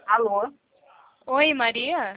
Alô? Oi, Maria?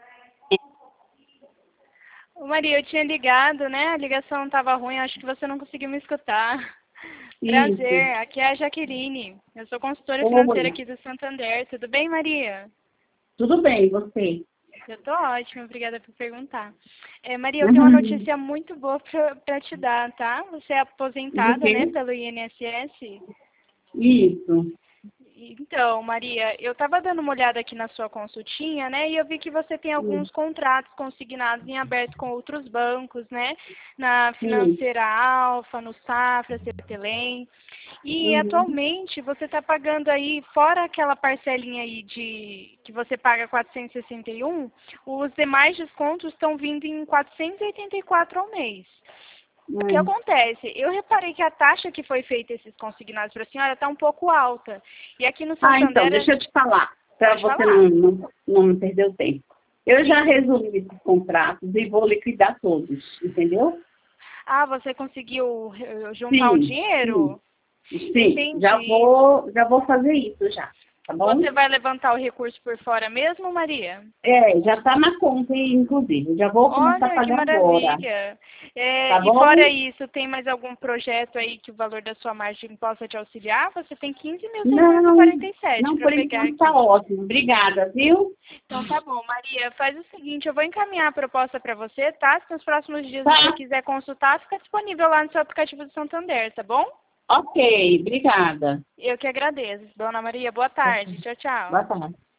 Ô, Maria, eu tinha ligado, né? A ligação estava ruim, acho que você não conseguiu me escutar. Isso. Prazer, aqui é a Jaqueline. Eu sou consultora financeira Oi. aqui do Santander. Tudo bem, Maria? Tudo bem, e você? Eu tô ótima, obrigada por perguntar. Maria, eu tenho uma Uhum. notícia muito boa pra te dar, tá? Você é Do aposentada, né, quê? pelo INSS? Isso. Então, Maria, eu estava dando uma olhada aqui na sua consultinha, né? E eu vi que você tem Sim. alguns contratos consignados em aberto com outros bancos, né? Na Sim. Financeira Alfa, no Safra, CPTELEM. E Uhum. atualmente você está pagando aí, fora aquela parcelinha aí de que você paga 461, os demais descontos estão vindo em 484 ao mês. O que É. acontece? Eu reparei que a taxa que foi feita esses consignados para a senhora está um pouco alta. E aqui no Então, Santander, deixa eu te falar, para pode você falar. não me perder o tempo. Eu já Sim. resolvi esses contratos e vou liquidar todos, entendeu? Ah, você conseguiu juntar um Sim, sim, dinheiro? sim. Entendi. Já vou fazer isso já, tá bom? Você vai levantar o recurso por fora mesmo, Maria? Já está na conta, inclusive. Já vou começar a Olha, que pagar agora, maravilha. tá E bom? fora isso, tem mais algum projeto aí que o valor da sua margem possa te auxiliar? Você tem Não, 15.647 não, para por pegar enquanto tá aqui. ótimo. Obrigada, viu? Então tá bom, Maria, faz o seguinte, eu vou encaminhar a proposta para você, tá? Se nos próximos dias você Tá, quiser consultar, fica disponível lá no seu aplicativo do Santander, tá bom? ok, obrigada. Eu que agradeço. Dona Maria, boa tarde. Tchau, tchau. Boa tarde.